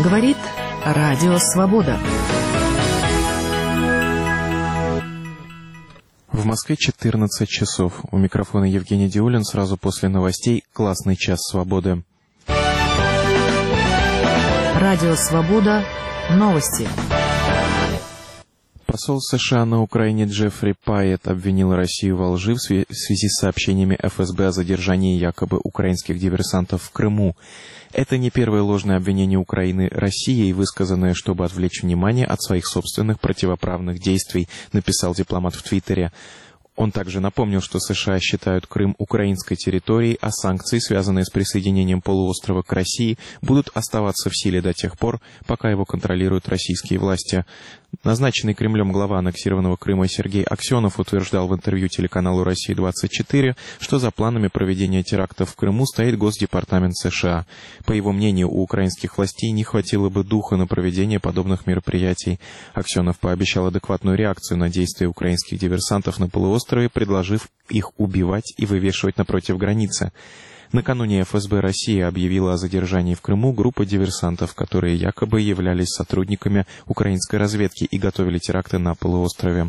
Говорит Радио Свобода. В Москве 14 часов. У микрофона Евгений Диулин. Сразу после новостей «Классный час свободы». Радио Свобода. Новости. Посол США на Украине Джеффри Пайет обвинил Россию во лжи в связи с сообщениями ФСБ о задержании якобы украинских диверсантов в Крыму. Это не первое ложное обвинение Украины Россией, высказанное, чтобы отвлечь внимание от своих собственных противоправных действий, написал дипломат в Твиттере. Он также напомнил, что США считают Крым украинской территорией, а санкции, связанные с присоединением полуострова к России, будут оставаться в силе до тех пор, пока его контролируют российские власти. Назначенный Кремлем глава аннексированного Крыма Сергей Аксенов утверждал в интервью телеканалу «Россия-24», что за планами проведения терактов в Крыму стоит Госдепартамент США. По его мнению, у украинских властей не хватило бы духа на проведение подобных мероприятий. Аксенов пообещал адекватную реакцию на действия украинских диверсантов на полуострове, предложив их убивать и вывешивать напротив границы. Накануне ФСБ России объявила о задержании в Крыму группы диверсантов, которые якобы являлись сотрудниками украинской разведки и готовили теракты на полуострове.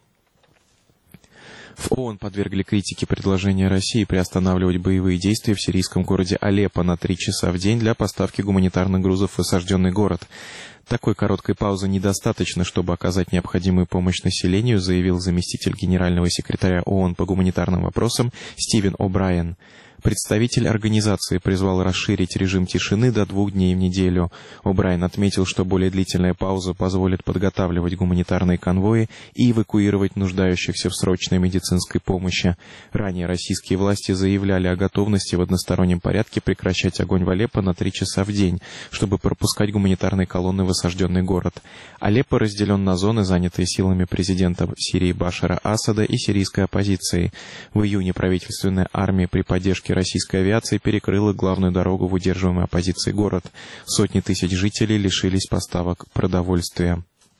В ООН подвергли критике предложение России приостанавливать боевые действия в сирийском городе Алеппо на 3 часа в день для поставки гуманитарных грузов в осажденный город. Такой короткой паузы недостаточно, чтобы оказать необходимую помощь населению, заявил заместитель генерального секретаря ООН по гуманитарным вопросам Стивен О'Брайен. Представитель организации призвал расширить режим тишины до 2 дней в неделю. О'Брайен отметил, что более длительная пауза позволит подготавливать гуманитарные конвои и эвакуировать нуждающихся в срочной медицинской помощи. Ранее российские власти заявляли о готовности в одностороннем порядке прекращать огонь в Алеппо на 3 часа в день, чтобы пропускать гуманитарные колонны в осажденный город. Алеппо разделен на зоны, занятые силами президента Сирии Башара Асада и сирийской оппозицией. В июне правительственная армия при поддержке российской авиации перекрыла главную дорогу в удерживаемой оппозицией город. Сотни тысяч жителей лишились поставок продовольствия.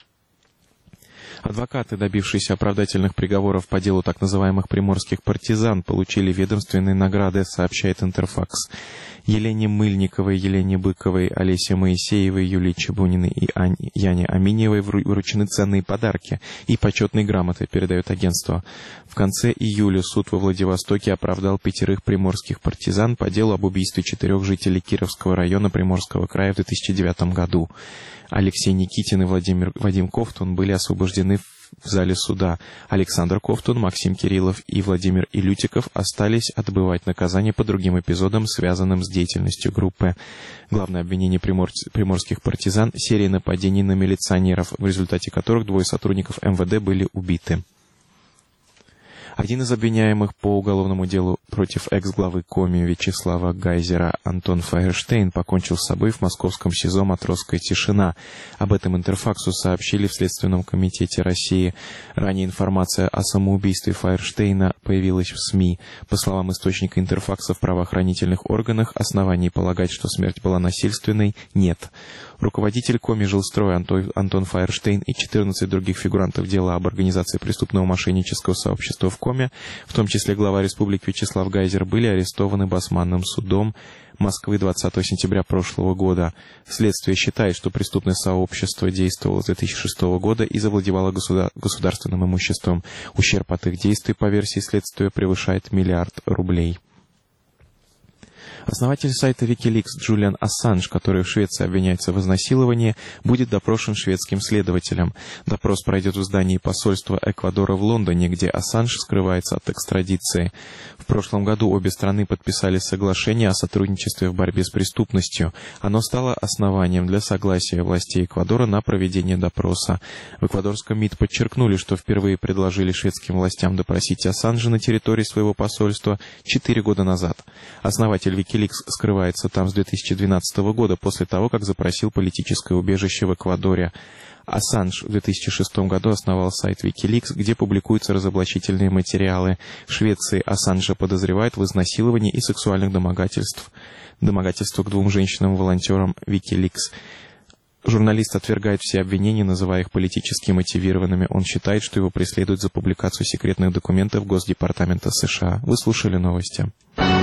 Адвокаты, добившиеся оправдательных приговоров по делу так называемых приморских партизан, получили ведомственные награды, сообщает Интерфакс. Елене Мыльниковой, Елене Быковой, Олесе Моисеевой, Юлии Чебуниной и Яне Аминьевой вручены ценные подарки и почетные грамоты, передает агентство. В конце июля суд во Владивостоке оправдал 5 приморских партизан по делу об убийстве 4 жителей Кировского района Приморского края в 2009 году. Алексей Никитин и Вадим Ковтун были освобождены в зале суда. Александр Ковтун, Максим Кириллов и Владимир Илютиков остались отбывать наказание по другим эпизодам, связанным с деятельностью группы. Главное обвинение приморских партизан — серия нападений на милиционеров, в результате которых 2 сотрудников МВД были убиты. Один из обвиняемых по уголовному делу против экс-главы Коми Вячеслава Гайзера Антон Файерштейн покончил с собой в московском СИЗО «Матросская тишина». Об этом Интерфаксу сообщили в Следственном комитете России. Ранее информация о самоубийстве Файерштейна появилась в СМИ. По словам источника Интерфакса, в правоохранительных органах оснований полагать, что смерть была насильственной, нет. Руководитель Коми жилстроя Антон Файерштейн и 14 других фигурантов дела об организации преступного мошеннического сообщества в Коми, в том числе глава республики Вячеслав Гайзер, были арестованы Басманным судом Москвы 20 сентября прошлого года. Следствие считает, что преступное сообщество действовало с 2006 года и завладевало государственным имуществом. Ущерб от их действий, по версии следствия, превышает $1 миллиард. Основатель сайта Wikileaks Джулиан Ассанж, который в Швеции обвиняется в изнасиловании, будет допрошен шведским следователем. Допрос пройдет в здании посольства Эквадора в Лондоне, где Ассанж скрывается от экстрадиции. В прошлом году обе страны подписали соглашение о сотрудничестве в борьбе с преступностью. Оно стало основанием для согласия властей Эквадора на проведение допроса. В эквадорском МИД подчеркнули, что впервые предложили шведским властям допросить Ассанжа на территории своего посольства 4 года назад. Основатель Wikileaks скрывается там с 2012 года, после того, как запросил политическое убежище в Эквадоре. Ассанж в 2006 году основал сайт Wikileaks, где публикуются разоблачительные материалы. В Швеции Ассанжа подозревают в изнасиловании и сексуальных домогательствах к 2 женщинам-волонтерам Wikileaks. Журналист отвергает все обвинения, называя их политически мотивированными. Он считает, что его преследуют за публикацию секретных документов Госдепартамента США. Вы слушали новости.